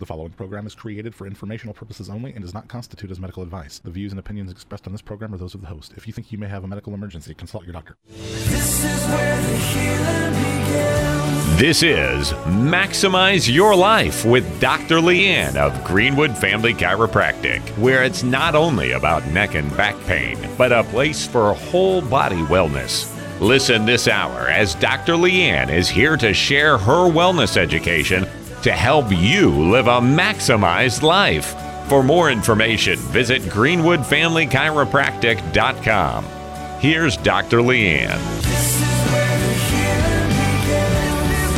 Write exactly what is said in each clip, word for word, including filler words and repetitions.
The following program is created for informational purposes only and does not constitute as medical advice. The views and opinions expressed on this program are those of the host. If you think you may have a medical emergency, consult your doctor. This is where the healing begins. This is Maximize Your Life with Doctor Leanne of Greenwood Family Chiropractic, where it's not only about neck and back pain, but a place for whole body wellness. Listen this hour as Doctor Leanne is here to share her wellness education to help you live a maximized life. For more information, visit greenwood family chiropractic dot com. Here's Doctor Leanne. This is where the healing begins.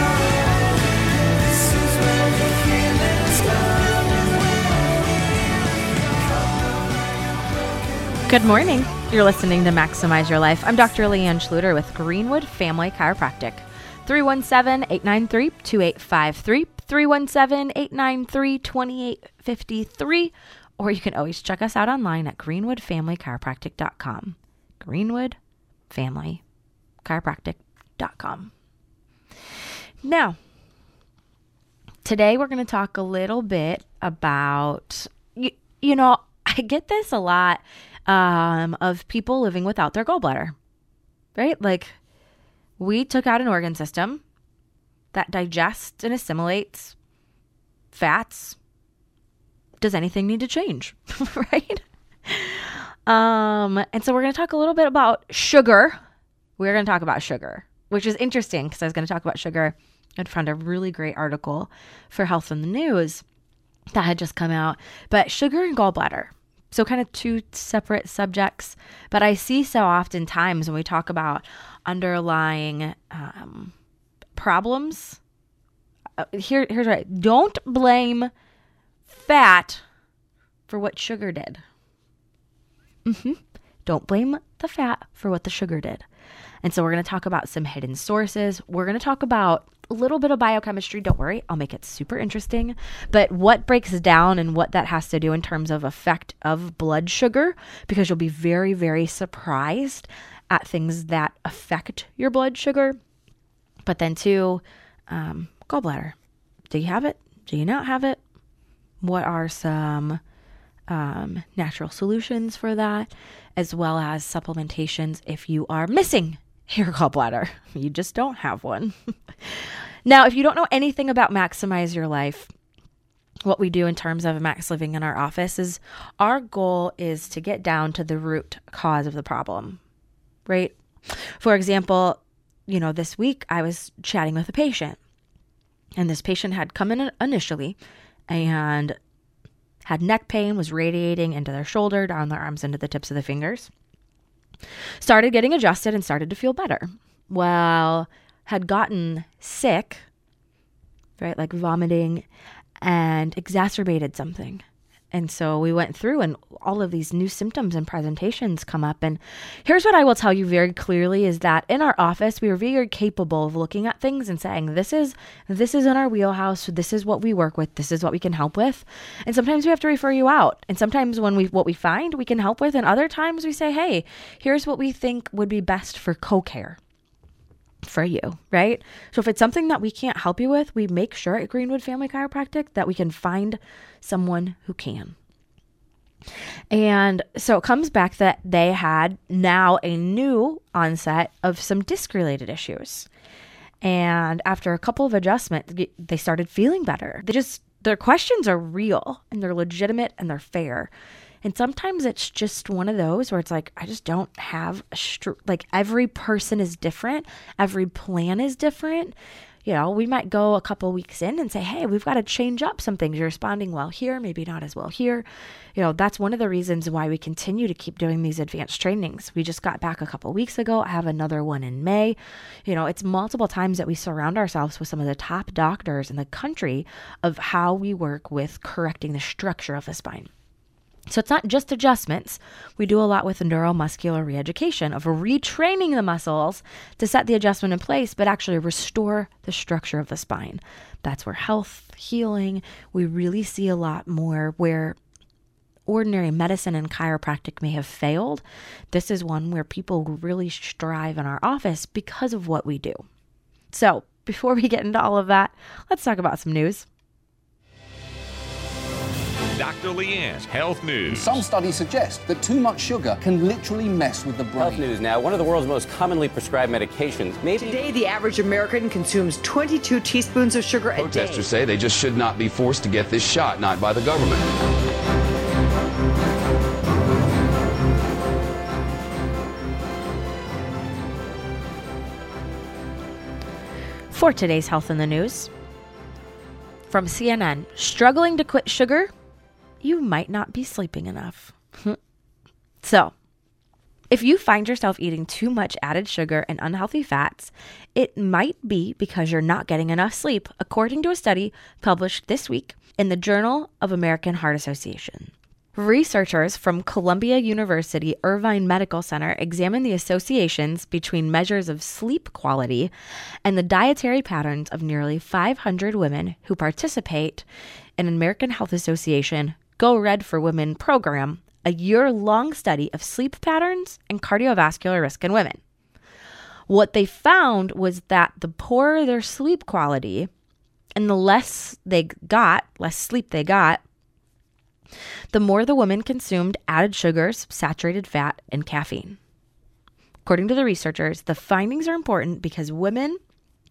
This is where the healing starts. Good morning. You're listening to Maximize Your Life. I'm Doctor Leanne Schluter with Greenwood Family Chiropractic. three one seven, eight nine three, two eight five three, three one seven, eight nine three, two eight five three, or you can always check us out online at greenwood family chiropractic dot com. greenwood family chiropractic dot com. Now, today we're going to talk a little bit about, you, you know, I get this a lot um, of people living without their gallbladder, right? Like, we took out an organ system that digests and assimilates fats. Does anything need to change, right? Um, and so we're going to talk a little bit about sugar. We're going to talk about sugar, which is interesting because I was going to talk about sugar. I'd found a really great article for Health in the News that had just come out. But sugar and gallbladder. So kind of two separate subjects, but I see so oftentimes when we talk about underlying um, problems, uh, here, here's right. Don't blame fat for what sugar did. Mm-hmm. Don't blame the fat for what the sugar did. And so we're going to talk about some hidden sources. We're going to talk about a little bit of biochemistry. Don't worry, I'll make it super interesting. But what breaks down and what that has to do in terms of effect of blood sugar, because you'll be very, very surprised at things that affect your blood sugar. But then too, um, gallbladder. Do you have it? Do you not have it? What are some um, natural solutions for that, as well as supplementations if you are missing your gallbladder? You just don't have one. Now, if you don't know anything about Maximize Your Life, what we do in terms of Max Living in our office is our goal is to get down to the root cause of the problem, right? For example, you know, this week I was chatting with a patient, and this patient had come in initially and had neck pain, was radiating into their shoulder, down their arms, into the tips of the fingers. Started getting adjusted and started to feel better. Well, had gotten sick, right, like vomiting, and exacerbated something. And so we went through and all of these new symptoms and presentations come up. And here's what I will tell you very clearly is that in our office, we are very capable of looking at things and saying, this is, this is in our wheelhouse. This is what we work with. This is what we can help with. And sometimes we have to refer you out. And sometimes when we, what we find we can help with, and other times we say, hey, here's what we think would be best for co-care for you, right? So if it's something that we can't help you with, we make sure at Greenwood Family Chiropractic that we can find someone who can. And so it comes back that they had now a new onset of some disc-related issues. And after a couple of adjustments, they started feeling better. They just, their questions are real and they're legitimate and they're fair. And sometimes it's just one of those where it's like, I just don't have, a str- like every person is different. Every plan is different. You know, we might go a couple weeks in and say, hey, we've got to change up some things. You're responding well here, maybe not as well here. You know, that's one of the reasons why we continue to keep doing these advanced trainings. We just got back a couple weeks ago. I have another one in May. You know, it's multiple times that we surround ourselves with some of the top doctors in the country of how we work with correcting the structure of the spine. So it's not just adjustments. We do a lot with neuromuscular reeducation of retraining the muscles to set the adjustment in place, but actually restore the structure of the spine. That's where health, healing, we really see a lot more where ordinary medicine and chiropractic may have failed. This is one where people really strive in our office because of what we do. So before we get into all of that, let's talk about some news. Doctor Leanne's Health News. Some studies suggest that too much sugar can literally mess with the brain. Health News now, one of the world's most commonly prescribed medications. Maybe Today, the average American consumes twenty-two teaspoons of sugar a day. Protesters say they just should not be forced to get this shot, not by the government. For today's Health in the News, from C N N, struggling to quit sugar? You might not be sleeping enough. So, if you find yourself eating too much added sugar and unhealthy fats, it might be because you're not getting enough sleep, according to a study published this week in the Journal of American Heart Association. Researchers from Columbia University Irvine Medical Center examined the associations between measures of sleep quality and the dietary patterns of nearly five hundred women who participate in an American Health Association Go Red for Women program, a year-long study of sleep patterns and cardiovascular risk in women. What they found was that the poorer their sleep quality and the less they got, less sleep they got, the more the women consumed added sugars, saturated fat, and caffeine. According to the researchers, the findings are important because women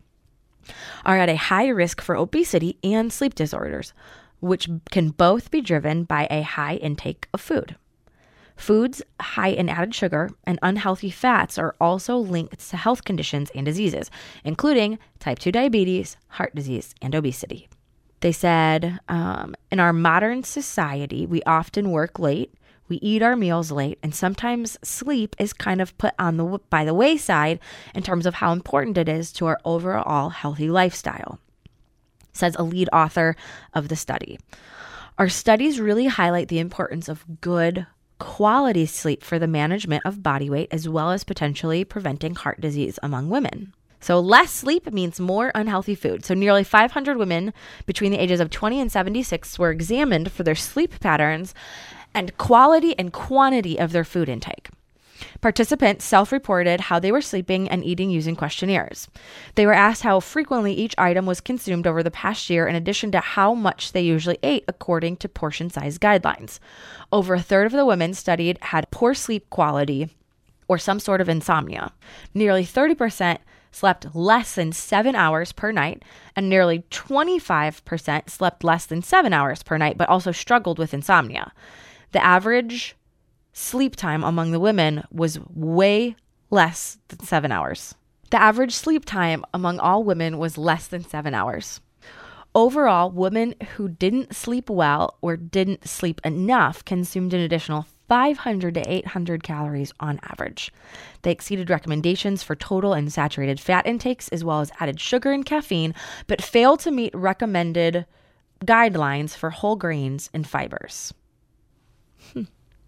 are at a high risk for obesity and sleep disorders, which can both be driven by a high intake of food. Foods high in added sugar and unhealthy fats are also linked to health conditions and diseases, including type two diabetes, heart disease, and obesity. They said, um, in our modern society, we often work late, we eat our meals late, and sometimes sleep is kind of put on the by the wayside in terms of how important it is to our overall healthy lifestyle, says a lead author of the study. Our studies really highlight the importance of good quality sleep for the management of body weight, as well as potentially preventing heart disease among women. So less sleep means more unhealthy food. So nearly five hundred women between the ages of twenty and seventy-six were examined for their sleep patterns and quality and quantity of their food intake. Participants self-reported how they were sleeping and eating using questionnaires. They were asked how frequently each item was consumed over the past year, in addition to how much they usually ate according to portion size guidelines. Over a third of the women studied had poor sleep quality or some sort of insomnia. Nearly thirty percent slept less than seven hours per night, and nearly twenty-five percent slept less than seven hours per night, but also struggled with insomnia. The average sleep time among the women was way less than seven hours. The average sleep time among all women was less than seven hours. Overall, women who didn't sleep well or didn't sleep enough consumed an additional five hundred to eight hundred calories on average. They exceeded recommendations for total and saturated fat intakes, as well as added sugar and caffeine, but failed to meet recommended guidelines for whole grains and fibers. Hmm.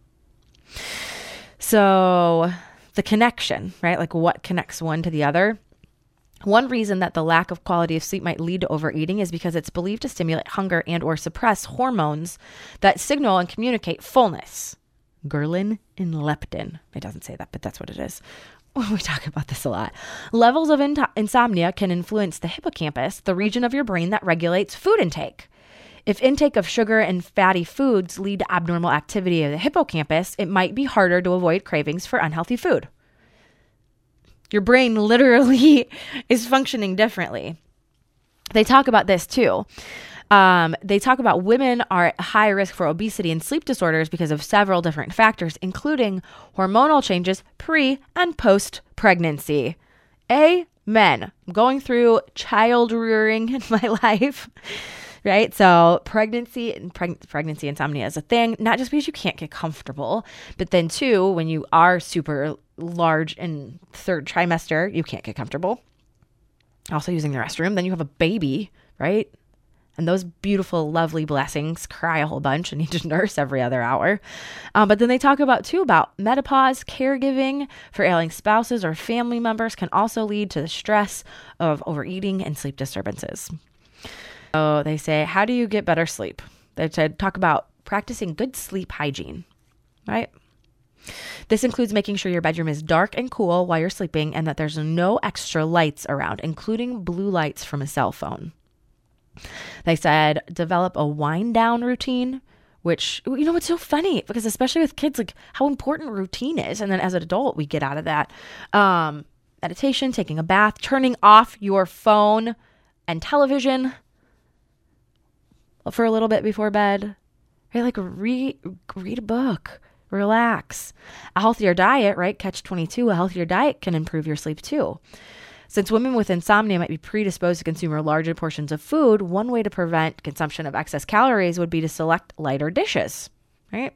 So the connection, right? Like what connects one to the other? One reason that the lack of quality of sleep might lead to overeating is because it's believed to stimulate hunger and or suppress hormones that signal and communicate fullness. Ghrelin and leptin. It doesn't say that, but that's what it is. We talk about this a lot. Levels of in- insomnia can influence the hippocampus, the region of your brain that regulates food intake. If intake of sugar and fatty foods lead to abnormal activity of the hippocampus, it might be harder to avoid cravings for unhealthy food. Your brain literally is functioning differently. They talk about this too. Um, they talk about women are at high risk for obesity and sleep disorders because of several different factors, including hormonal changes pre and post pregnancy. Amen. I'm going through child rearing in my life, right? So pregnancy and preg- pregnancy insomnia is a thing, not just because you can't get comfortable, but then too, when you are super large in third trimester, you can't get comfortable. Also using the restroom, then you have a baby, right? And those beautiful, lovely blessings cry a whole bunch and need to nurse every other hour. Um, but then they talk about, too, about menopause, caregiving for ailing spouses or family members can also lead to the stress of overeating and sleep disturbances. So they say, how do you get better sleep? They talk about practicing good sleep hygiene, right? This includes making sure your bedroom is dark and cool while you're sleeping and that there's no extra lights around, including blue lights from a cell phone. They said, develop a wind down routine which, you know, it's so funny because especially with kids, like how important routine is. And then as an adult, we get out of that. Um, meditation, taking a bath, turning off your phone and television for a little bit before bed. Right? Like read, read a book, relax. A healthier diet, right? Catch twenty-two, a healthier diet can improve your sleep too. Since women with insomnia might be predisposed to consume larger portions of food, one way to prevent consumption of excess calories would be to select lighter dishes, right?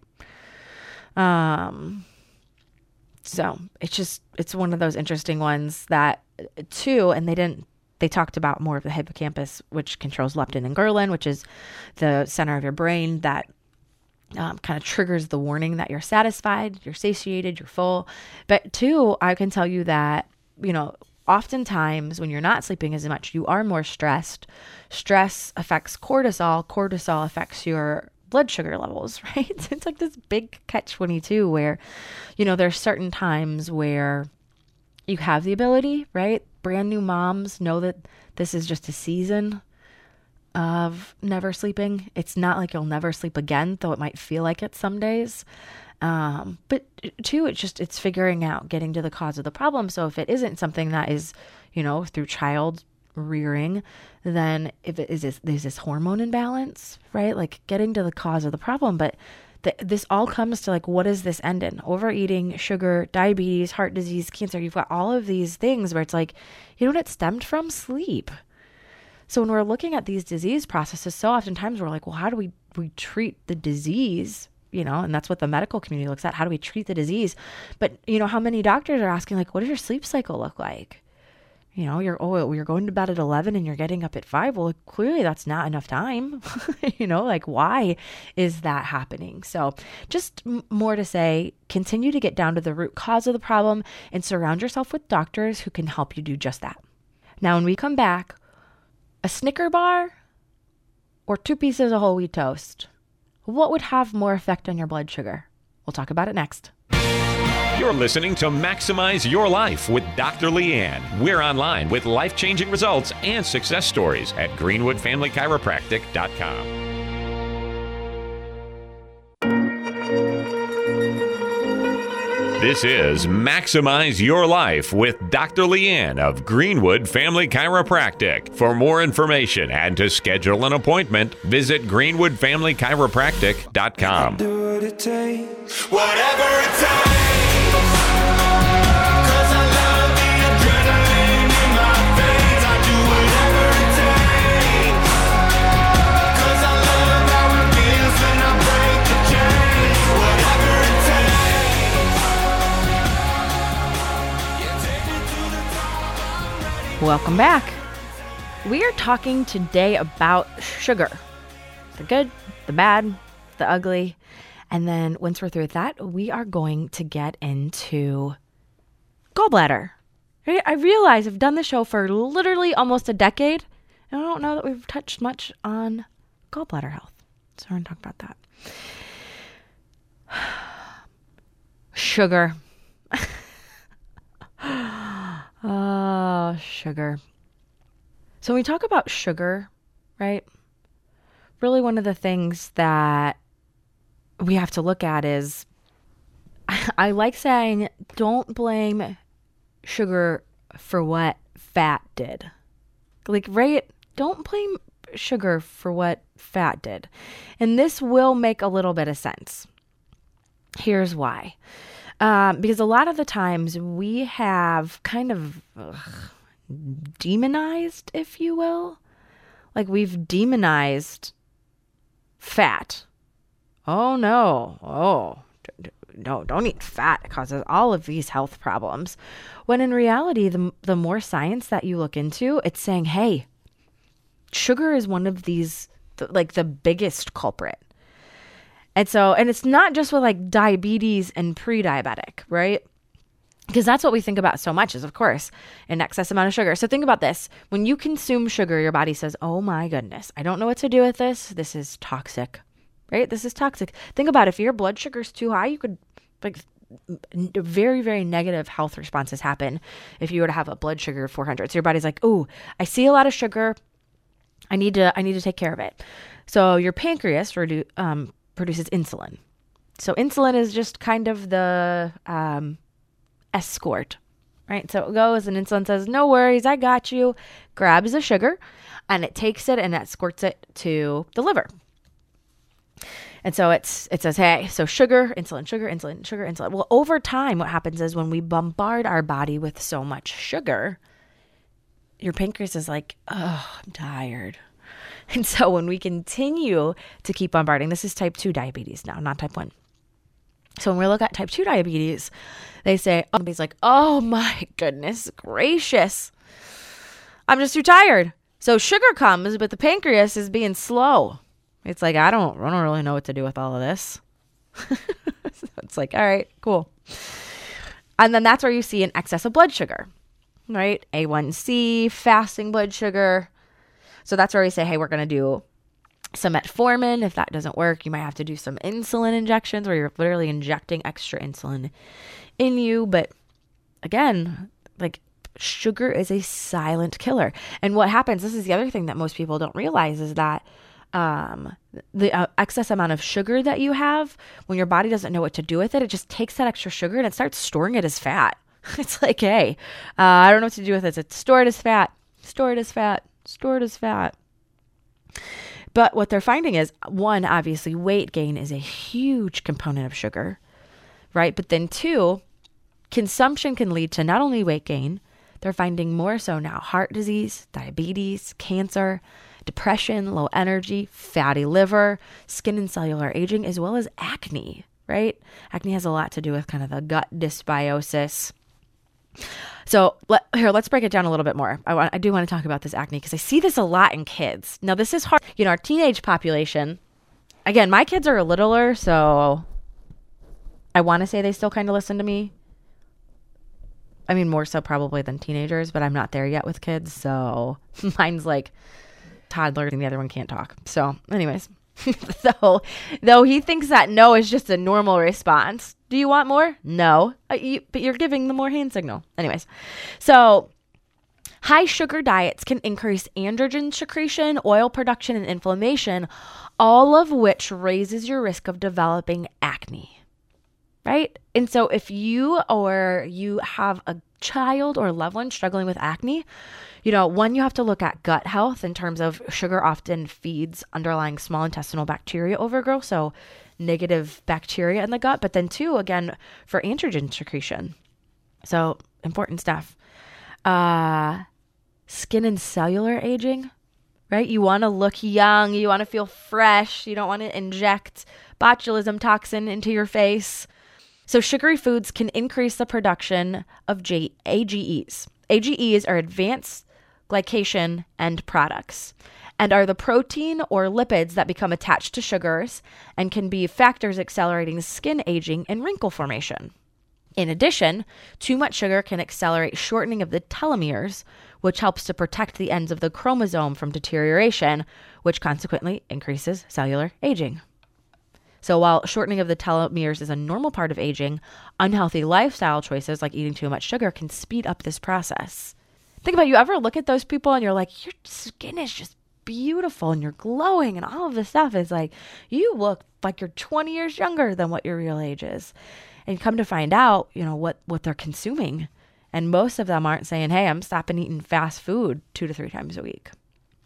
Um, so it's just, it's one of those interesting ones that too, and they didn't, they talked about more of the hippocampus, which controls leptin and ghrelin, which is the center of your brain that Um, kind of triggers the warning that you're satisfied, you're satiated, you're full. But two, I can tell you that, you know, oftentimes when you're not sleeping as much, you are more stressed. Stress affects cortisol. Cortisol affects your blood sugar levels, right? It's like this big catch twenty-two where, you know, there's certain times where you have the ability, right? Brand new moms know that this is just a season of never sleeping. It's not like you'll never sleep again, though it might feel like it some days. Um, but two, it's just, it's figuring out, getting to the cause of the problem. So if it isn't something that is, you know, through child rearing, then if it is this, there's this hormone imbalance, right? Like getting to the cause of the problem. But th- this all comes to like, what does this end in? Overeating, sugar, diabetes, heart disease, cancer. You've got all of these things where it's like, you know what it stemmed from? Sleep. So when we're looking at these disease processes, so oftentimes we're like, well, how do we, we treat the disease? You know, and that's what the medical community looks at. How do we treat the disease? But, you know, how many doctors are asking, like, what does your sleep cycle look like? You know, you're, oh, you're going to bed at eleven and you're getting up at five. Well, clearly that's not enough time. You know, like, why is that happening? So just m- more to say, continue to get down to the root cause of the problem and surround yourself with doctors who can help you do just that. Now, when we come back, a Snicker bar or two pieces of whole wheat toast? What would have more effect on your blood sugar? We'll talk about it next. You're listening to Maximize Your Life with Doctor Leanne. We're online with life-changing results and success stories at greenwood family chiropractic dot com. This is Maximize Your Life with Doctor Leanne of Greenwood Family Chiropractic. For more information and to schedule an appointment, visit greenwood family chiropractic dot com. Do what it takes, whatever it takes. Welcome back. We are talking today about sugar. The good, the bad, the ugly. And then once we're through with that, we are going to get into gallbladder. Right? I realize I've done the show for literally almost a decade, and I don't know that we've touched much on gallbladder health. So we're going to talk about that. Sugar. Oh, sugar. So when we talk about sugar, right? Really one of the things that we have to look at is, I like saying, don't blame sugar for what fat did. Like, right? Don't blame sugar for what fat did. And this will make a little bit of sense. Here's why. Um, because a lot of the times we have kind of ugh, demonized, if you will. Like we've demonized fat. Oh, no. Oh, d- d- no, don't eat fat. It causes all of these health problems. When in reality, the, the more science that you look into, it's saying, hey, sugar is one of these, th- like the biggest culprit. And so, and it's not just with like diabetes and pre-diabetic, right? Because that's what we think about so much is, of course, an excess amount of sugar. So think about this. When you consume sugar, your body says, oh my goodness, I don't know what to do with this. This is toxic, right? This is toxic. Think about if your blood sugar is too high, you could like very, very negative health responses happen if you were to have a blood sugar of four hundred. So your body's like, oh, I see a lot of sugar. I need to, I need to take care of it. So your pancreas redu- um, produces insulin. So insulin is just kind of the um, escort, right? So it goes and insulin says, no worries, I got you, grabs the sugar, and it takes it and escorts it to the liver. And so it's it says, hey, so sugar, insulin, sugar, insulin, sugar, insulin. Well, over time, what happens is when we bombard our body with so much sugar, your pancreas is like, oh, I'm tired. And so when we continue to keep bombarding, this is type two diabetes now, not type one. So when we look at type two diabetes, they say, oh, somebody's like, oh my goodness gracious, I'm just too tired. So sugar comes, but the pancreas is being slow. It's like, I don't, I don't really know what to do with all of this. So it's like, all right, cool. And then that's where you see an excess of blood sugar, right? A one C, fasting blood sugar. So that's where we say, hey, we're going to do some metformin. If that doesn't work, you might have to do some insulin injections where you're literally injecting extra insulin in you. But again, like, sugar is a silent killer. And what happens, this is the other thing that most people don't realize, is that um, the uh, excess amount of sugar that you have, when your body doesn't know what to do with it, it just takes that extra sugar and it starts storing it as fat. It's like, hey, uh, I don't know what to do with it. It's stored as fat, stored as fat, stored as fat. But what they're finding is, one, obviously weight gain is a huge component of sugar, right? But then two, consumption can lead to not only weight gain, they're finding more so now heart disease, diabetes, cancer, depression, low energy, fatty liver, skin and cellular aging, as well as acne, right? Acne has a lot to do with kind of the gut dysbiosis. So let, here, let's break it down a little bit more. I, want, I do want to talk about this acne because I see this a lot in kids. Now, this is hard. You know, our teenage population, again, my kids are a littler, so I want to say they still kind of listen to me. I mean, more so probably than teenagers, but I'm not there yet with kids. So mine's like toddler and the other one can't talk. So anyways, so though he thinks that no is just a normal response. Do you want more? No, uh, you, but you're giving the more hand signal. Anyways, so high sugar diets can increase androgen secretion, oil production, and inflammation, all of which raises your risk of developing acne. Right? And so if you or you have a child or loved one struggling with acne, you know, one, you have to look at gut health in terms of sugar often feeds underlying small intestinal bacteria overgrowth, so negative bacteria in the gut. But then two, again, for androgen secretion. So important stuff. Uh, skin and cellular aging, right? You want to look young. You want to feel fresh. You don't want to inject botulism toxin into your face. So sugary foods can increase the production of J- A G Es. A G Es are advanced glycation end products and are the protein or lipids that become attached to sugars and can be factors accelerating skin aging and wrinkle formation. In addition, too much sugar can accelerate shortening of the telomeres, which helps to protect the ends of the chromosome from deterioration, which consequently increases cellular aging. So while shortening of the telomeres is a normal part of aging, unhealthy lifestyle choices like eating too much sugar can speed up this process. Think about it, you ever look at those people and you're like, your skin is just beautiful and you're glowing and all of this stuff is like, you look like you're twenty years younger than what your real age is. And come to find out, you know, what, what they're consuming. And most of them aren't saying, hey, I'm stopping eating fast food two to three times a week.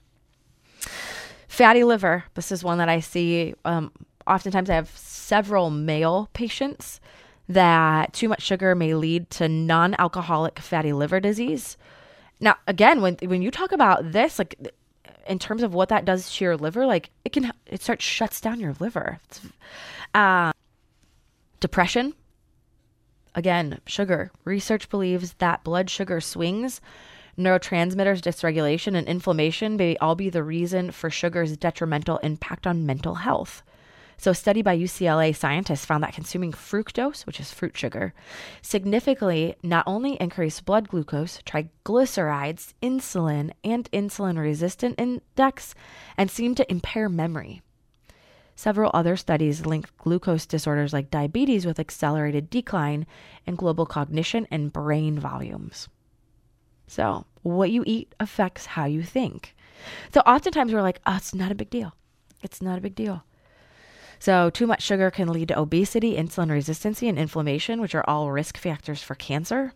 Fatty liver. This is one that I see. Um, oftentimes I have several male patients that too much sugar may lead to non-alcoholic fatty liver disease. Now, again, when when you talk about this, like in terms of what that does to your liver, like it can, it starts shuts down your liver. Uh, depression. Again, sugar. Research believes that blood sugar swings, neurotransmitters dysregulation, and inflammation may all be the reason for sugar's detrimental impact on mental health. So a study by U C L A scientists found that consuming fructose, which is fruit sugar, significantly not only increased blood glucose, triglycerides, insulin, and insulin-resistant index, and seemed to impair memory. Several other studies linked glucose disorders like diabetes with accelerated decline in global cognition and brain volumes. So what you eat affects how you think. So oftentimes we're like, oh, it's not a big deal. It's not a big deal. So too much sugar can lead to obesity, insulin resistance, and inflammation, which are all risk factors for cancer.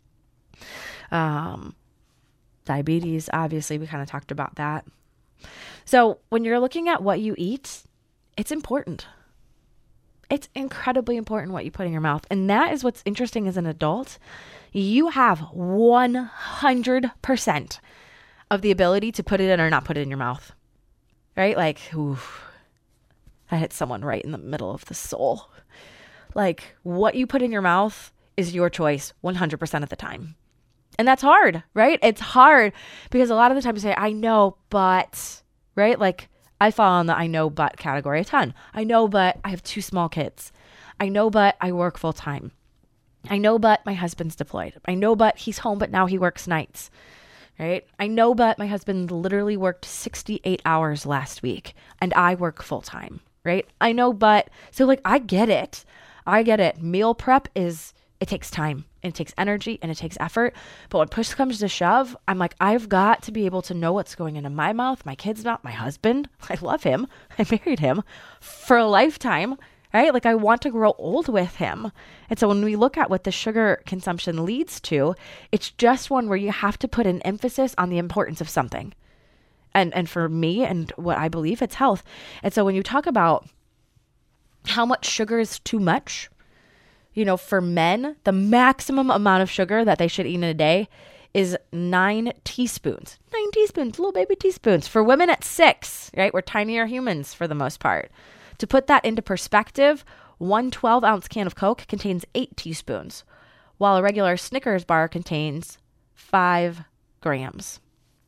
Um, diabetes, obviously, we kind of talked about that. So when you're looking at what you eat, it's important. It's incredibly important what you put in your mouth. And that is what's interesting as an adult. You have one hundred percent of the ability to put it in or not put it in your mouth. Right? Like, oof, that hit someone right in the middle of the soul. Like, what you put in your mouth is your choice one hundred percent of the time. And that's hard, right? It's hard because a lot of the time you say, I know, but, right? Like, I fall on the I know, but category a ton. I know, but I have two small kids. I know, but I work full time. I know, but my husband's deployed. I know, but he's home, but now he works nights, right? I know, but my husband literally worked sixty-eight hours last week and I work full time, right? I know, but, so like, I get it. I get it. Meal prep is, it takes time. It takes energy and it takes effort. But when push comes to shove, I'm like, I've got to be able to know what's going into my mouth, my kid's mouth, my husband. I love him. I married him for a lifetime, right? Like I want to grow old with him. And so when we look at what the sugar consumption leads to, it's just one where you have to put an emphasis on the importance of something. And, and for me and what I believe, it's health. And so when you talk about how much sugar is too much, you know, for men, the maximum amount of sugar that they should eat in a day is nine teaspoons. Nine teaspoons, little baby teaspoons. For women, it's six, right? We're tinier humans for the most part. To put that into perspective, one twelve-ounce can of Coke contains eight teaspoons, while a regular Snickers bar contains five grams.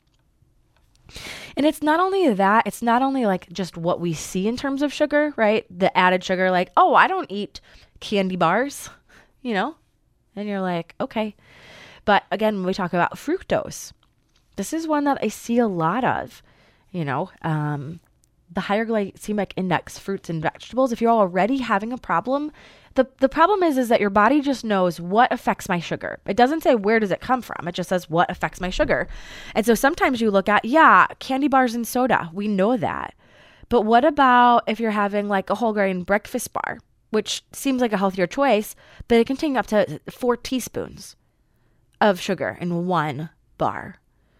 And it's not only that, it's not only like just what we see in terms of sugar, right? The added sugar, like, oh, I don't eat candy bars, you know? And you're like, okay. But again, when we talk about fructose, this is one that I see a lot of, you know, um, the higher glycemic index fruits and vegetables. If you're already having a problem, the, the problem is, is that your body just knows what affects my sugar. It doesn't say where does it come from. It just says what affects my sugar. And so sometimes you look at, yeah, candy bars and soda. We know that. But what about if you're having like a whole grain breakfast bar, which seems like a healthier choice, but it contains up to four teaspoons of sugar in one bar.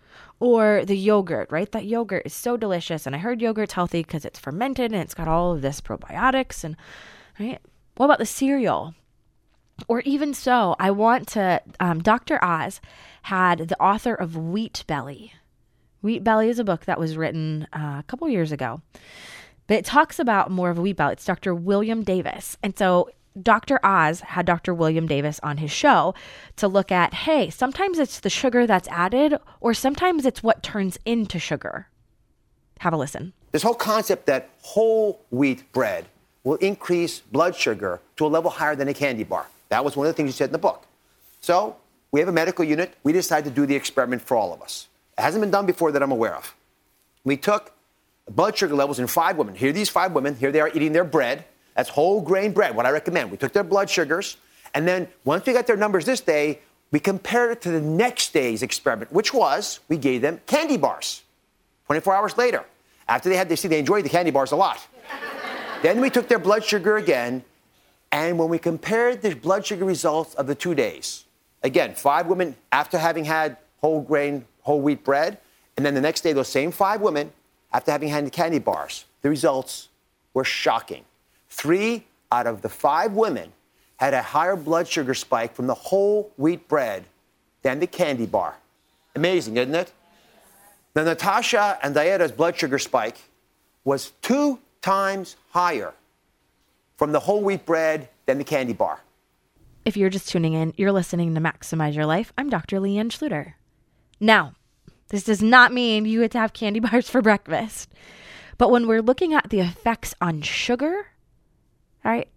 Or the yogurt, right? That yogurt is so delicious. And I heard yogurt's healthy because it's fermented and it's got all of this probiotics. And right? What about the cereal? Or even so, I want to, um, Doctor Oz had the author of Wheat Belly. Wheat Belly is a book that was written uh, a couple years ago. But it talks about more of a wheat belly. It's Doctor William Davis. And so Doctor Oz had Doctor William Davis on his show to look at, hey, sometimes it's the sugar that's added, or sometimes it's what turns into sugar. Have a listen. This whole concept that whole wheat bread will increase blood sugar to a level higher than a candy bar. That was one of the things you said in the book. So we have a medical unit. We decided to do the experiment for all of us. It hasn't been done before that I'm aware of. We took blood sugar levels in five women. Here are these five women. Here they are eating their bread. That's whole grain bread, what I recommend. We took their blood sugars, and then once we got their numbers this day, we compared it to the next day's experiment, which was we gave them candy bars. twenty-four hours later, after they had this, they enjoyed the candy bars a lot. Then we took their blood sugar again, and when we compared the blood sugar results of the two days, again, five women after having had whole grain, whole wheat bread, and then the next day, those same five women after having had the candy bars, the results were shocking. Three out of the five women had a higher blood sugar spike from the whole wheat bread than the candy bar. Amazing, isn't it? Now, Natasha and Dieta's blood sugar spike was two times higher from the whole wheat bread than the candy bar. If you're just tuning in, you're listening to Maximize Your Life. I'm Doctor Leanne Schluter. Now, this does not mean you get to have candy bars for breakfast. But when we're looking at the effects on sugar, right?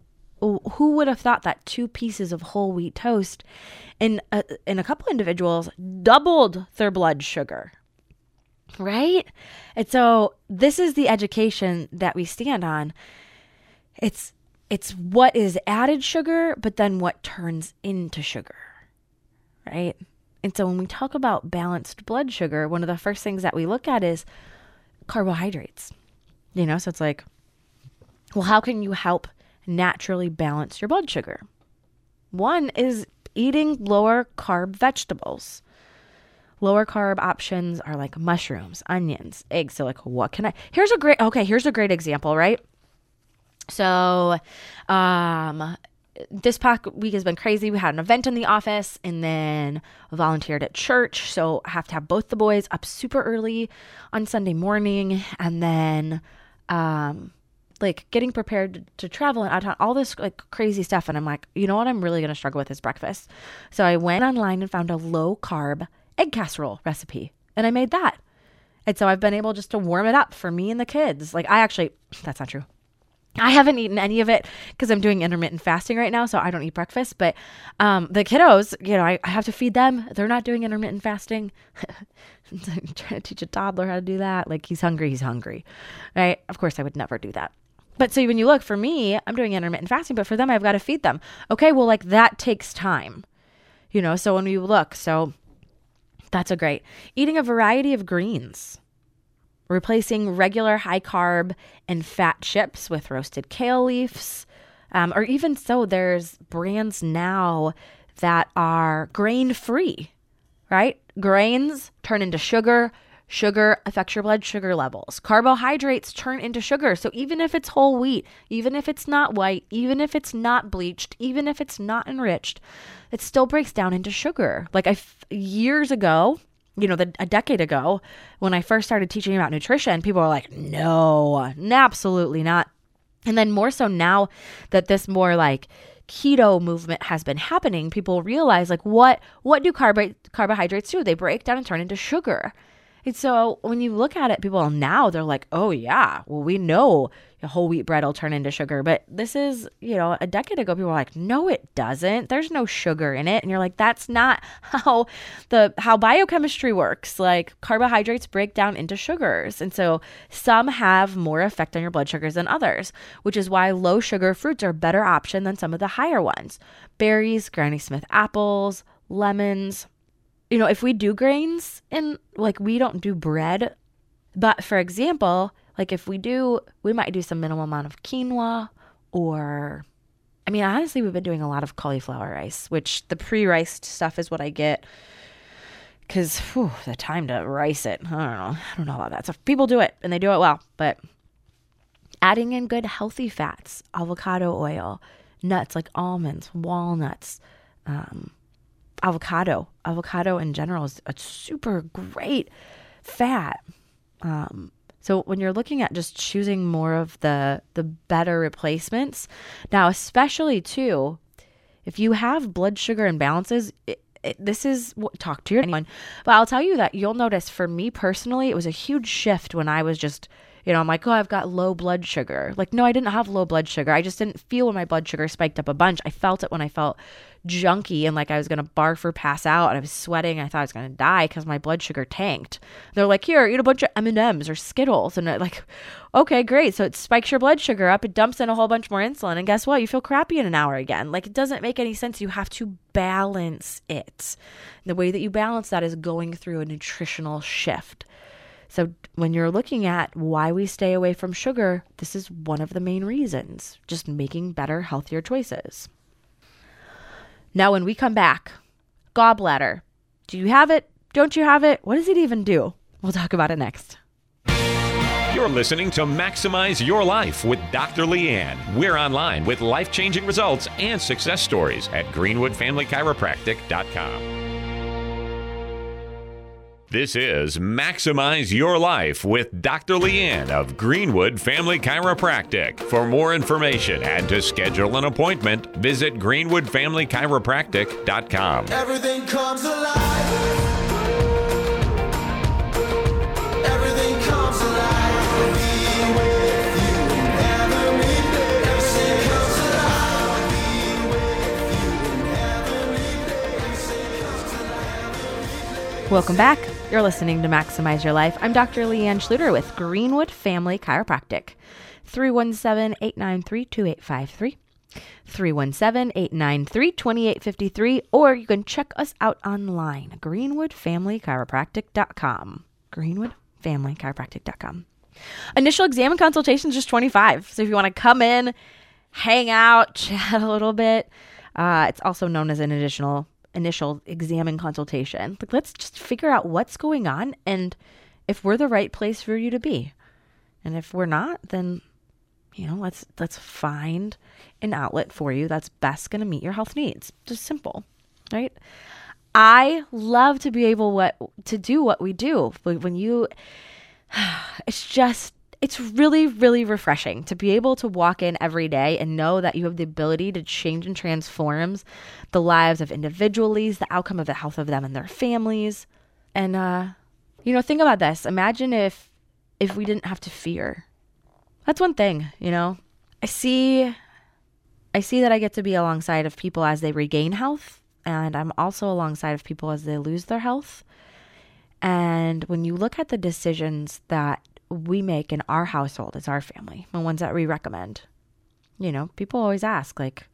Who would have thought that two pieces of whole wheat toast in a, in a couple individuals doubled their blood sugar, right? And so this is the education that we stand on. It's it's what is added sugar, but then what turns into sugar, right? And so when we talk about balanced blood sugar, one of the first things that we look at is carbohydrates. You know, so it's like, Well, how can you help naturally balance your blood sugar? One is eating lower carb vegetables. Lower carb options are like mushrooms, onions, eggs. So like, what can I, here's a great, okay, here's a great example, right? So, um, this past week has been crazy. We had an event in the office and then volunteered at church. So I have to have both the boys up super early on Sunday morning. And then, um, like getting prepared to travel and out of town, all this like crazy stuff. And I'm like, you know what I'm really going to struggle with is breakfast. So I went online and found a low carb egg casserole recipe and I made that. And so I've been able just to warm it up for me and the kids. Like I actually, that's not true. I haven't eaten any of it because I'm doing intermittent fasting right now. So I don't eat breakfast, but, um, the kiddos, you know, I, I have to feed them. They're not doing intermittent fasting. I'm trying to teach a toddler how to do that. Like he's hungry, he's hungry, right? Of course I would never do that. But so when you look, for me, I'm doing intermittent fasting, but for them, I've got to feed them. Okay, well, like that takes time, you know, so when you look, so that's a great, eating a variety of greens, replacing regular high carb and fat chips with roasted kale leaves, um, or even so, there's brands now that are grain free, right? Grains turn into sugar. Sugar affects your blood sugar levels. Carbohydrates turn into sugar. So even if it's whole wheat, even if it's not white, even if it's not bleached, even if it's not enriched, it still breaks down into sugar. Like I, years ago, you know, the, a decade ago, when I first started teaching about nutrition, people were like, no, absolutely not. And then more so now that this more like keto movement has been happening, people realize like what, what do carb- carbohydrates do? They break down and turn into sugar. And so when you look at it, people now they're like, oh yeah, well, we know whole wheat bread will turn into sugar. But this is, you know, a decade ago, people were like, no, it doesn't. There's no sugar in it. And you're like, that's not how the, how biochemistry works. Like carbohydrates break down into sugars. And so some have more effect on your blood sugars than others, which is why low sugar fruits are a better option than some of the higher ones. Berries, Granny Smith apples, lemons. You know, if we do grains and like we don't do bread, but for example, like if we do, we might do some minimal amount of quinoa or, I mean, honestly, we've been doing a lot of cauliflower rice, which the pre-riced stuff is what I get because the time to rice it, I don't know. I don't know about that. So people do it and they do it well, but adding in good healthy fats, avocado oil, nuts like almonds, walnuts, um, avocado, avocado in general is a super great fat. Um, so when you're looking at just choosing more of the, the better replacements, now, especially too, if you have blood sugar imbalances, it, it, this is what, talk to your anyone, but I'll tell you that you'll notice for me personally, it was a huge shift when I was just, you know, I'm like, oh, I've got low blood sugar. Like, no, I didn't have low blood sugar. I just didn't feel when my blood sugar spiked up a bunch. I felt it when I felt junky and like I was going to barf or pass out and I was sweating. And I thought I was going to die because my blood sugar tanked. They're like, here, eat a bunch of M and M's or Skittles. And I'm like, okay, great. So it spikes your blood sugar up. It dumps in a whole bunch more insulin. And guess what? You feel crappy in an hour again. Like, it doesn't make any sense. You have to balance it. The way that you balance that is going through a nutritional shift. So when you're looking at why we stay away from sugar, this is one of the main reasons, just making better, healthier choices. Now, when we come back, gallbladder, do you have it? Don't you have it? What does it even do? We'll talk about it next. You're listening to Maximize Your Life with Doctor Leanne. We're online with life-changing results and success stories at greenwood family chiropractic dot com. This is Maximize Your Life with Doctor Leanne of Greenwood Family Chiropractic. For more information and to schedule an appointment, visit greenwood family chiropractic dot com. Everything comes alive. Everything comes alive. Be with you in every day. Everything comes alive. Be with you in every day. Everything comes alive. Welcome back. You're listening to Maximize Your Life. I'm Doctor Leanne Schluter with Greenwood Family Chiropractic. three one seven, eight nine three, two eight five three. three one seven, eight nine three, two eight five three. Or you can check us out online, greenwood family chiropractic dot com. greenwood family chiropractic dot com. Initial exam and consultation is just twenty-five dollars. So if you want to come in, hang out, chat a little bit, uh, it's also known as an additional initial exam and consultation. Like, let's just figure out what's going on and if we're the right place for you to be. And if we're not, then, you know, let's let's find an outlet for you that's best going to meet your health needs. Just simple, right? I love to be able what to do what we do. When you, it's just, it's really, really refreshing to be able to walk in every day and know that you have the ability to change and transform the lives of individuals, the outcome of the health of them and their families. And, uh, you know, think about this. Imagine if, if we didn't have to fear. That's one thing, you know, I see, I see that I get to be alongside of people as they regain health. And I'm also alongside of people as they lose their health. And when you look at the decisions that we make in our household as our family, the ones that we recommend, you know, people always ask, like,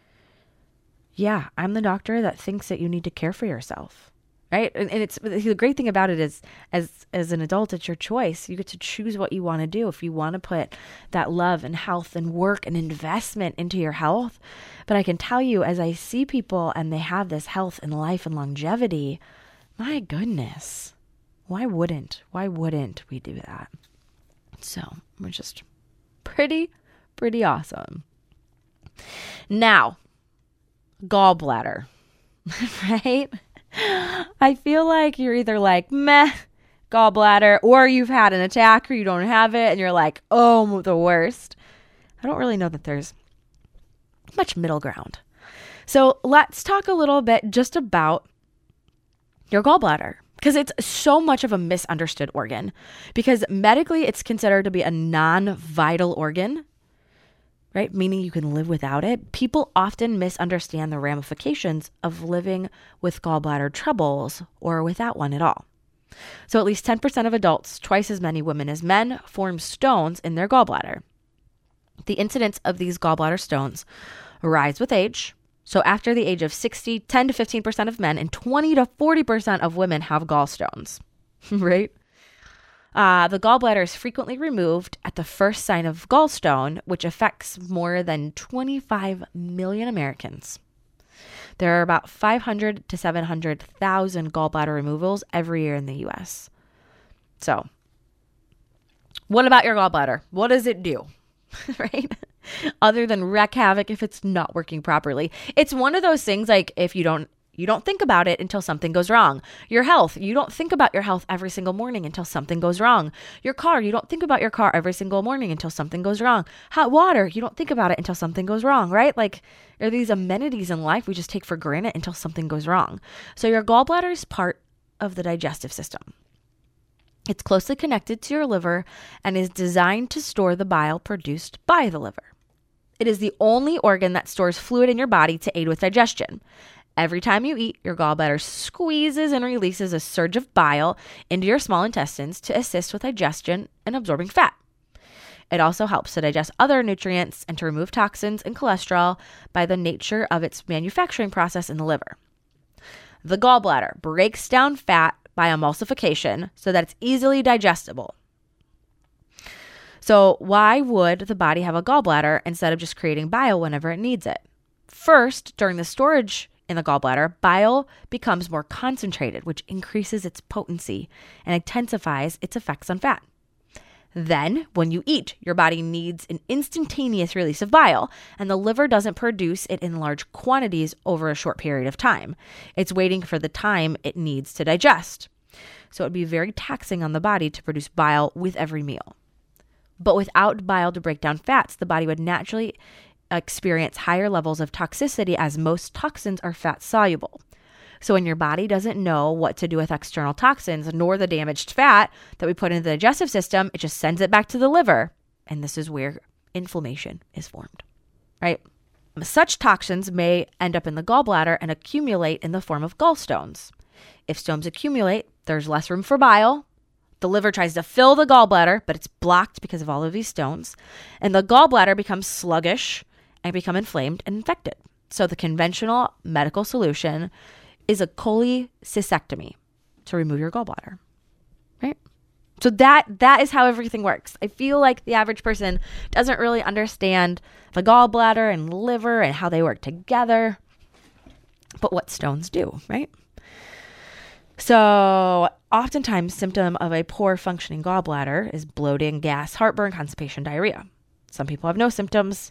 yeah, I'm the doctor that thinks that you need to care for yourself, right? And, and it's the great thing about it is, as as an adult, it's your choice. You get to choose what you want to do. If you want to put that love and health and work and investment into your health. But I can tell you, as I see people and they have this health and life and longevity, my goodness, why wouldn't, why wouldn't we do that? So we're just pretty, pretty awesome. Now, gallbladder, right? I feel like you're either like, meh, gallbladder, or you've had an attack or you don't have it and you're like, oh, the worst. I don't really know that there's much middle ground. So let's talk a little bit just about your gallbladder, because it's so much of a misunderstood organ, because medically it's considered to be a non-vital organ, right? Meaning you can live without it. People often misunderstand the ramifications of living with gallbladder troubles or without one at all. So at least ten percent of adults, twice as many women as men, form stones in their gallbladder. The incidence of these gallbladder stones rise with age. So after the age of sixty, ten to fifteen percent of men and twenty to forty percent of women have gallstones, right? Uh, the gallbladder is frequently removed at the first sign of gallstone, which affects more than twenty-five million Americans. There are about five hundred to seven hundred thousand gallbladder removals every year in the U S. So what about your gallbladder? What does it do, right? Other than wreak havoc if it's not working properly. It's one of those things, like, if you don't you don't think about it until something goes wrong. Your health, you don't think about your health every single morning until something goes wrong. Your car, you don't think about your car every single morning until something goes wrong. Hot water, you don't think about it until something goes wrong, right? Like, there are these amenities in life we just take for granted until something goes wrong. So your gallbladder is part of the digestive system. It's closely connected to your liver and is designed to store the bile produced by the liver. It is the only organ that stores fluid in your body to aid with digestion. Every time you eat, your gallbladder squeezes and releases a surge of bile into your small intestines to assist with digestion and absorbing fat. It also helps to digest other nutrients and to remove toxins and cholesterol by the nature of its manufacturing process in the liver. The gallbladder breaks down fat by emulsification so that it's easily digestible. So why would the body have a gallbladder instead of just creating bile whenever it needs it? First, during the storage in the gallbladder, bile becomes more concentrated, which increases its potency and intensifies its effects on fat. Then, when you eat, your body needs an instantaneous release of bile, and the liver doesn't produce it in large quantities over a short period of time. It's waiting for the time it needs to digest. So it would be very taxing on the body to produce bile with every meal. But without bile to break down fats, the body would naturally experience higher levels of toxicity, as most toxins are fat soluble. So when your body doesn't know what to do with external toxins nor the damaged fat that we put into the digestive system, it just sends it back to the liver. And this is where inflammation is formed, right? Such toxins may end up in the gallbladder and accumulate in the form of gallstones. If stones accumulate, there's less room for bile. The liver tries to fill the gallbladder, but it's blocked because of all of these stones. And the gallbladder becomes sluggish and become inflamed and infected. So the conventional medical solution is a cholecystectomy to remove your gallbladder, right? So that that is how everything works. I feel like the average person doesn't really understand the gallbladder and liver and how they work together. But what stones do, right? So oftentimes symptom of a poor functioning gallbladder is bloating, gas, heartburn, constipation, diarrhea. Some people have no symptoms.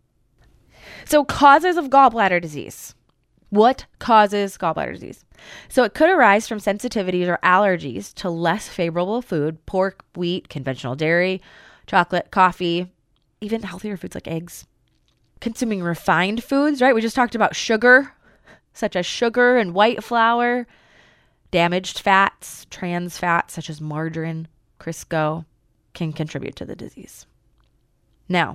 So causes of gallbladder disease. What causes gallbladder disease? So it could arise from sensitivities or allergies to less favorable food, pork, wheat, conventional dairy, chocolate, coffee, even healthier foods like eggs. Consuming refined foods, right? We just talked about sugar, such as sugar and white flour, damaged fats, trans fats such as margarine, Crisco can contribute to the disease. Now,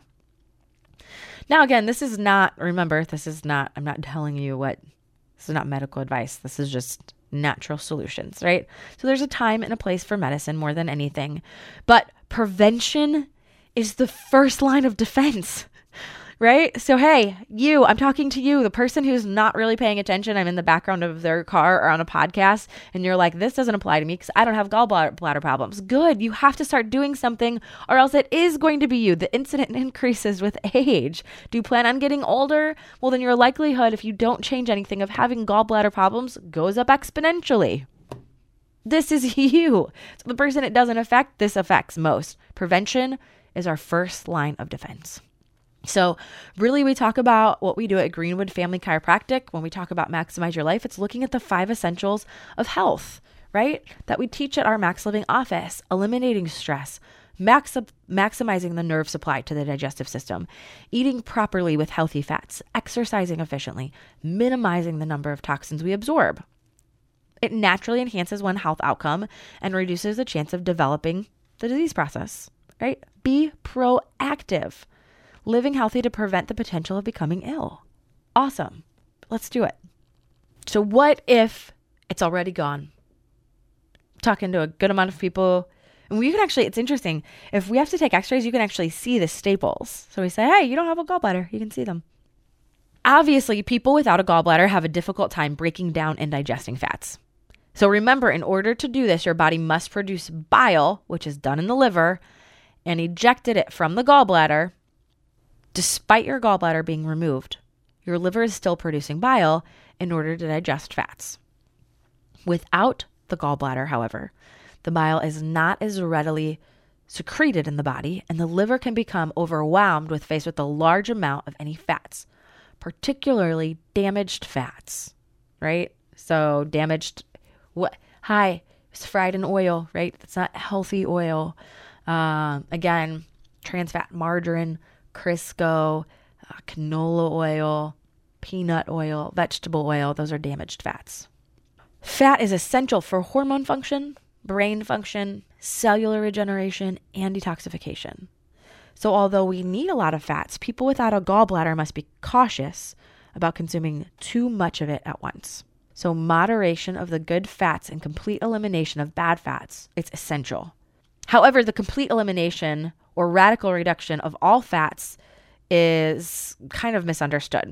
Now, again, this is not, remember, this is not, I'm not telling you what, this is not medical advice. This is just natural solutions, right? So there's a time and a place for medicine more than anything. But prevention is the first line of defense, right? So, hey, you, I'm talking to you, the person who's not really paying attention. I'm in the background of their car or on a podcast, and you're like, this doesn't apply to me because I don't have gallbladder problems. Good. You have to start doing something or else it is going to be you. The incident increases with age. Do you plan on getting older? Well, then your likelihood, if you don't change anything, of having gallbladder problems goes up exponentially. This is you. So the person it doesn't affect, this affects most. Prevention is our first line of defense. So really, we talk about what we do at Greenwood Family Chiropractic. When we talk about Maximize Your Life, it's looking at the five essentials of health, right? That we teach at our Max Living office: eliminating stress, max- maximizing the nerve supply to the digestive system, eating properly with healthy fats, exercising efficiently, minimizing the number of toxins we absorb. It naturally enhances one health outcome and reduces the chance of developing the disease process, right? Be proactive. Living healthy to prevent the potential of becoming ill. Awesome. Let's do it. So what if it's already gone? Talking to a good amount of people. And we can actually, it's interesting. If we have to take x-rays, you can actually see the staples. So we say, hey, you don't have a gallbladder. You can see them. Obviously, people without a gallbladder have a difficult time breaking down and digesting fats. So remember, in order to do this, your body must produce bile, which is done in the liver, and ejected it from the gallbladder. Despite your gallbladder being removed, your liver is still producing bile in order to digest fats. Without the gallbladder, however, the bile is not as readily secreted in the body, and the liver can become overwhelmed with faced with a large amount of any fats, particularly damaged fats, right? So damaged, what? Hi, it's fried in oil, right? That's not healthy oil. Um, again, trans fat, margarine, Crisco, uh, canola oil, peanut oil, vegetable oil, those are damaged fats. Fat is essential for hormone function, brain function, cellular regeneration, and detoxification. So although we need a lot of fats, people without a gallbladder must be cautious about consuming too much of it at once. So moderation of the good fats and complete elimination of bad fats, it's essential. However, the complete elimination or radical reduction of all fats is kind of misunderstood.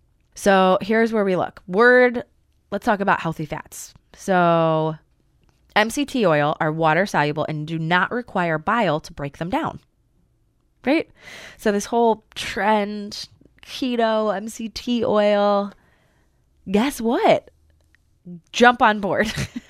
So here's where we look. Word, let's talk about healthy fats. So M C T oil are water soluble and do not require bile to break them down, right? So this whole trend, keto, M C T oil, guess what? Jump on board.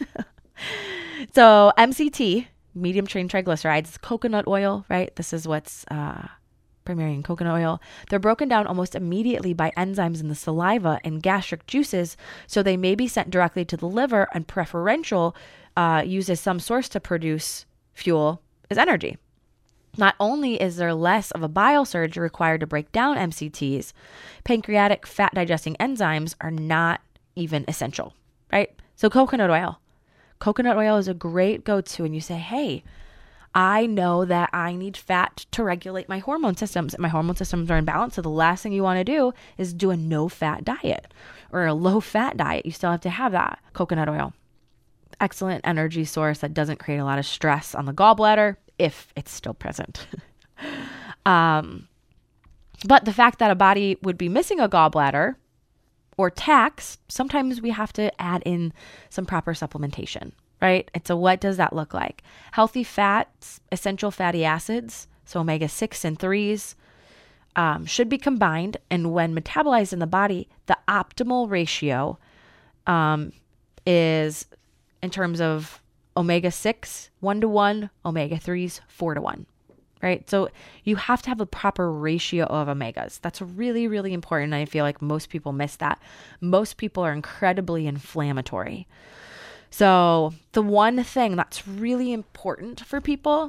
So M C T, medium chain triglycerides, coconut oil, right? This is what's uh, primary in coconut oil. They're broken down almost immediately by enzymes in the saliva and gastric juices, so they may be sent directly to the liver, and preferential uh, use as some source to produce fuel as energy. Not only is there less of a bile surge required to break down M C Ts, pancreatic fat digesting enzymes are not even essential, right? So coconut oil. Coconut oil is a great go-to, and you say, hey, I know that I need fat to regulate my hormone systems, and my hormone systems are in balance. So the last thing you want to do is do a no-fat diet or a low-fat diet. You still have to have that. Coconut oil. Excellent energy source that doesn't create a lot of stress on the gallbladder if it's still present. um, but the fact that a body would be missing a gallbladder or tax, sometimes we have to add in some proper supplementation. right? And so what does that look like? Healthy fats, essential fatty acids, so omega six and threes, um, should be combined. And when metabolized in the body, the optimal ratio um, is in terms of omega six, one to one, omega threes, four to one, right? So you have to have a proper ratio of omegas. That's really, really important. I feel like most people miss that. Most people are incredibly inflammatory. So the one thing that's really important for people,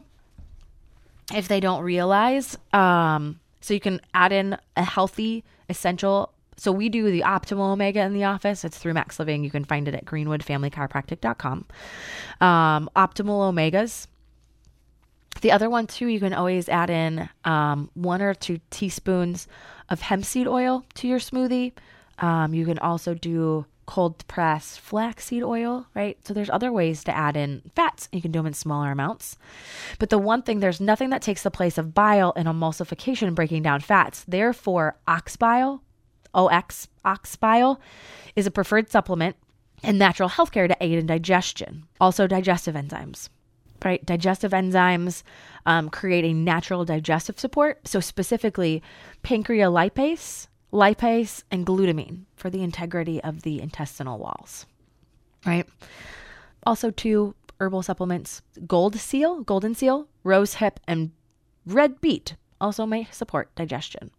if they don't realize, um, so you can add in a healthy, essential. So we do the Optimal Omega in the office. It's through Max Living. You can find it at greenwood family chiropractic dot com. Um, optimal Omegas. The other one too, you can always add in um, one or two teaspoons of hemp seed oil to your smoothie. Um, you can also do cold press flaxseed oil, right? So there's other ways to add in fats. You can do them in smaller amounts. But the one thing, there's nothing that takes the place of bile in emulsification breaking down fats. Therefore, ox bile, O X, ox bile, is a preferred supplement in natural healthcare to aid in digestion. Also digestive enzymes, right? Digestive enzymes um, create a natural digestive support. So specifically pancreolipase, lipase, and glutamine for the integrity of the intestinal walls, right? Also two herbal supplements, gold seal, golden seal, rose hip, and red beet also may support digestion.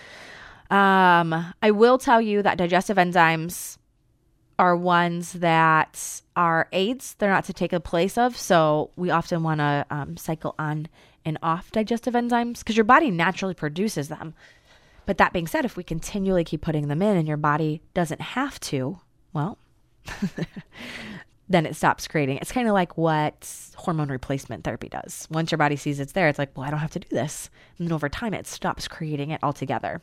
Um, I will tell you that digestive enzymes are ones that are aids. They're not to take the place of. So we often want to um, cycle on and off digestive enzymes because your body naturally produces them. But that being said, if we continually keep putting them in and your body doesn't have to, well, then it stops creating. It's kind of like what hormone replacement therapy does. Once your body sees it's there, it's like, well, I don't have to do this. And then over time, it stops creating it altogether.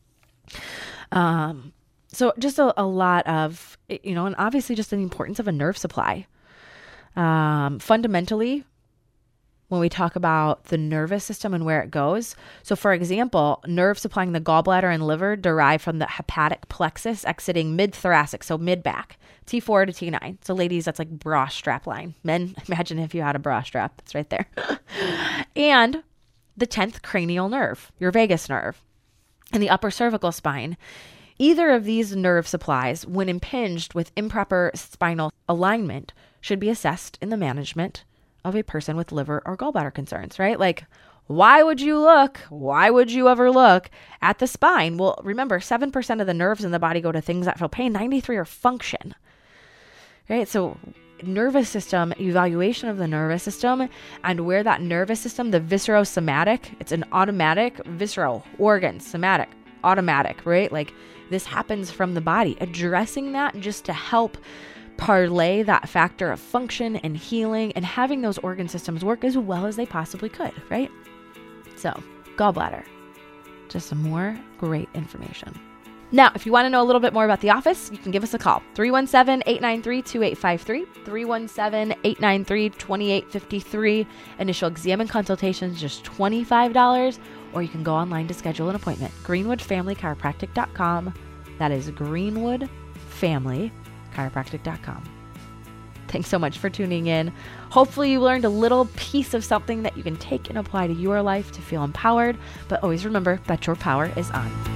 Um, so just a, a lot of, you know, and obviously just the importance of a nerve supply. Um, fundamentally, when we talk about the nervous system and where it goes. So for example, nerve supplying the gallbladder and liver derive from the hepatic plexus exiting mid-thoracic, so mid-back, T four to T nine. So ladies, that's like bra strap line. Men, imagine if you had a bra strap. That's right there. And the tenth cranial nerve, your vagus nerve, and the upper cervical spine. Either of these nerve supplies, when impinged with improper spinal alignment, should be assessed in the management of a person with liver or gallbladder concerns, right? Like, why would you look? Why would you ever look at the spine? Well, remember, seven percent of the nerves in the body go to things that feel pain. ninety-three are function, right? So nervous system, evaluation of the nervous system, and where that nervous system, the viscerosomatic, it's an automatic, visceral, organ, somatic, automatic, right? Like this happens from the body. Addressing that just to help parlay that factor of function and healing and having those organ systems work as well as they possibly could, right? So, gallbladder, just some more great information. Now, if you want to know a little bit more about the office, you can give us a call, three one seven, eight nine three, two eight five three, three one seven, eight nine three, two eight five three. Initial exam and consultations, just twenty-five dollars, or you can go online to schedule an appointment, greenwood family chiropractic dot com. That is greenwood family chiropractic dot com. Thanks so much for tuning in. Hopefully you learned a little piece of something that you can take and apply to your life to feel empowered, but always remember that your power is on.